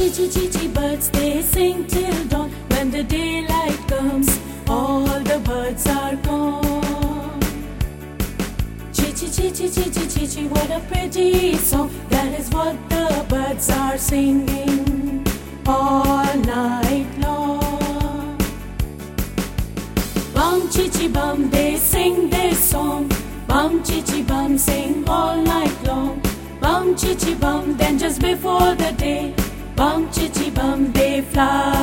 Chee birds, they sing till dawn. When the daylight comes, all the birds are gone. Chee, what a pretty song. That is what the birds are singing all night long. Bum chee bum, they sing this song. Bum chee bum, sing all night long. Bum chee bum, then just before the day, bum chee bum, they fly